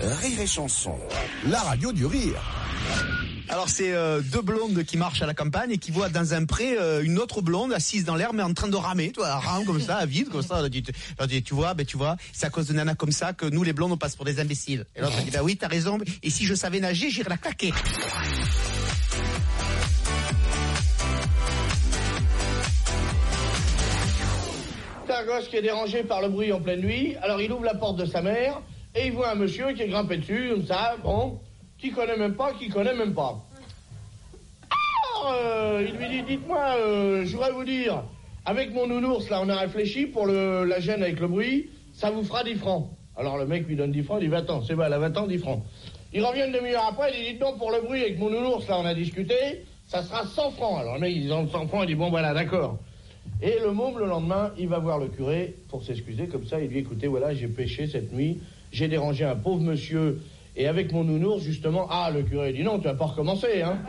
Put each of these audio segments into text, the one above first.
Rire et Chanson, la radio du rire. Alors c'est deux blondes qui marchent à la campagne et qui voient dans un pré une autre blonde assise dans l'herbe mais en train de ramer, tu vois, elle rame comme ça, à vide comme ça. Elle dit, tu vois, c'est à cause de nanas comme ça que nous les blondes on passe pour des imbéciles. Et l'autre dit, bah oui, t'as raison. Et si je savais nager, j'irais la claquer. C'est un gosse qui est dérangé par le bruit en pleine nuit. Alors il ouvre la porte de sa mère et il voit un monsieur qui est grimpé dessus comme ça, bon. Qui connaît même pas. Alors, il lui dit, dites-moi, je voudrais vous dire, avec mon nounours, là, on a réfléchi pour la gêne avec le bruit, ça vous fera 10 francs. Alors le mec lui donne 10 francs, il dit, 20 ans, c'est bon, elle a 20 ans, 10 francs. Il revient une demi-heure après, il dit, non, pour le bruit avec mon nounours, là, on a discuté, ça sera 100 francs. Alors le mec, il donne 100 francs, il dit, bon, voilà, d'accord. Et le môme, le lendemain, il va voir le curé pour s'excuser, comme ça, il dit, écoutez, voilà, j'ai péché cette nuit, j'ai dérangé un pauvre monsieur. Et avec mon nounours, justement, le curé dit non, tu vas pas recommencer, hein.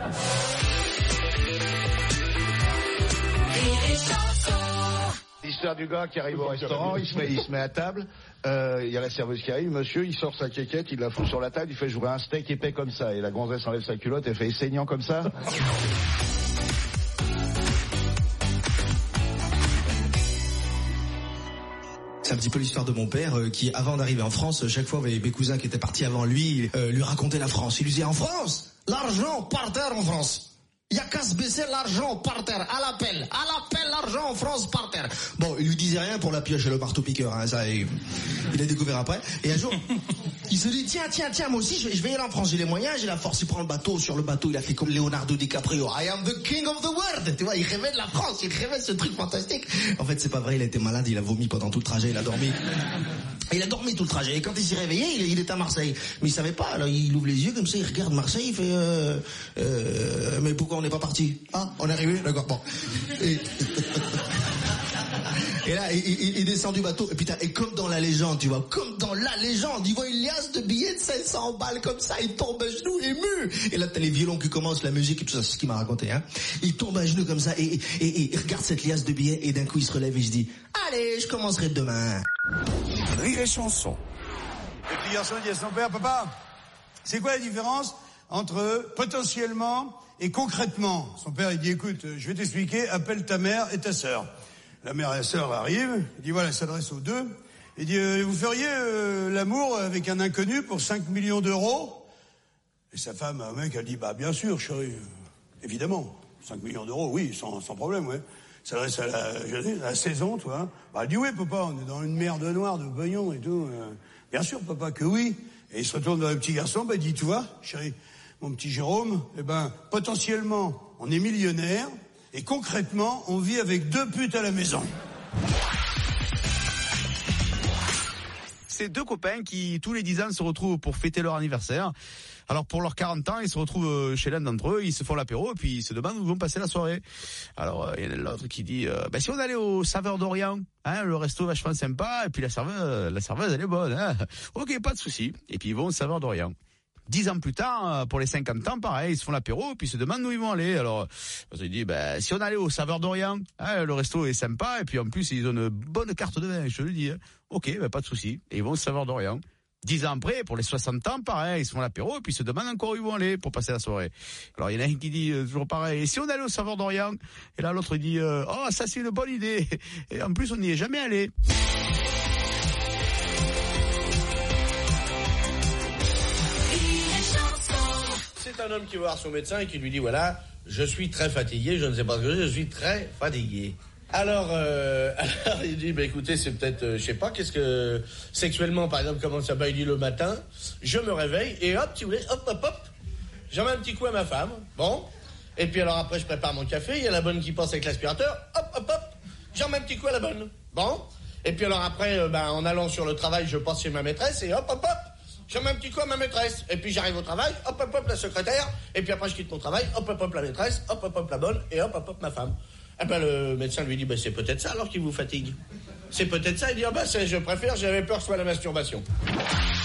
L'histoire du gars qui arrive au restaurant, il se met à table, il y a la serveuse qui arrive, monsieur, il sort sa quéquette, il la fout sur la table, il fait, je voudrais un steak épais comme ça. Et la gonzesse enlève sa culotte, elle fait, saignant comme ça. C'est un petit peu l'histoire de mon père qui, avant d'arriver en France, chaque fois mes cousins qui étaient partis avant lui racontaient la France. Il lui disait, en France, l'argent par terre en France. Il y a qu'à se baisser l'argent par terre, à l'appel, l'argent en France par terre. Bon, il lui disait rien pour la pioche et le marteau-piqueur, hein, ça, il a découvert après. Et un jour, il se dit, tiens, moi aussi, je vais y aller en France, j'ai les moyens, j'ai la force, il prend le bateau, sur le bateau, il a fait comme Leonardo DiCaprio, I am the king of the world, tu vois, il rêvait de la France, il rêvait de ce truc fantastique. En fait, c'est pas vrai, il a été malade, il a vomi pendant tout le trajet, il a dormi. Il a dormi tout le trajet, et quand il s'est réveillé, il était à Marseille. Mais il savait pas, alors il ouvre les yeux comme ça, il regarde Marseille, il fait, mais pourquoi on n'est pas parti? Ah, on est arrivé? D'accord, bon. Et là, il descend du bateau, et putain, et comme dans la légende, tu vois, comme dans la légende, il voit une liasse de billets de 500 balles comme ça, il tombe à genoux, ému. Et là, t'as les violons qui commencent, la musique et tout ça, c'est ce qu'il m'a raconté, hein. Il tombe à genoux comme ça, et il regarde cette liasse de billets, et d'un coup, il se relève et il se dit, allez, je commencerai demain. Rire et Chanson. Le petit garçon dit à son père, papa, c'est quoi la différence entre potentiellement et concrètement? Son père, il dit, écoute, je vais t'expliquer, appelle ta mère et ta sœur. La mère et la sœur arrivent, il dit, voilà, s'adresse aux deux. Il dit, vous feriez l'amour avec un inconnu pour 5 millions d'euros? Et sa femme, un mec, elle dit, bah bien sûr, chérie, évidemment, 5 millions d'euros, oui, sans problème, ouais. S'adresse à la saison, toi. Bah, elle dit, oui, papa, on est dans une merde noire de pognon et tout. Bien sûr, papa, que oui. Et il se retourne vers le petit garçon, bah, il dit, tu vois, chérie, mon petit Jérôme, potentiellement, on est millionnaire, et concrètement, on vit avec 2 putes à la maison. C'est deux copains qui, tous les 10 ans, se retrouvent pour fêter leur anniversaire. Alors, pour leurs 40 ans, ils se retrouvent chez l'un d'entre eux, ils se font l'apéro, et puis ils se demandent où ils vont passer la soirée. Alors, il y en a l'autre qui dit, si on allait au Saveur d'Orient, hein, le resto vachement sympa, et puis la serveuse, elle est bonne, hein. Ok, pas de souci. Et puis ils vont au Saveur d'Orient. 10 ans plus tard, pour les 50 ans, pareil, ils se font l'apéro, puis ils se demandent où ils vont aller. Alors, ils disent, si on allait au Saveur d'Orient, hein, le resto est sympa, et puis en plus, ils ont une bonne carte de vin, je te le dis, hein. Ok, pas de souci. Et ils vont au Saveur d'Orient. 10 ans après, pour les 60 ans, pareil, ils se font l'apéro, et puis ils se demandent encore où ils vont aller pour passer la soirée. Alors, il y en a un qui dit, toujours pareil, et si on allait au Saveur d'Orient? Et là, l'autre, il dit, ça, c'est une bonne idée. Et en plus, on n'y est jamais allé. C'est un homme qui va voir son médecin et qui lui dit, voilà, je suis très fatigué, je ne sais pas ce que je suis très fatigué. Alors il dit, écoutez, c'est peut-être, je sais pas, qu'est-ce que, sexuellement, par exemple, comment ça va, il dit le matin, je me réveille, et hop, si vous voulez, hop, j'en mets un petit coup à ma femme, bon, et puis alors après, je prépare mon café, il y a la bonne qui passe avec l'aspirateur, hop, j'en mets un petit coup à la bonne, bon, et puis alors après, en allant sur le travail, je passe chez ma maîtresse, et hop, je mets un petit coup à ma maîtresse, et puis j'arrive au travail, hop, la secrétaire, et puis après je quitte mon travail, hop, la maîtresse, hop, la bonne, et hop, ma femme. Le médecin lui dit, c'est peut-être ça alors qui vous fatigue. C'est peut-être ça, il dit, je préfère, j'avais peur que ce soit la masturbation.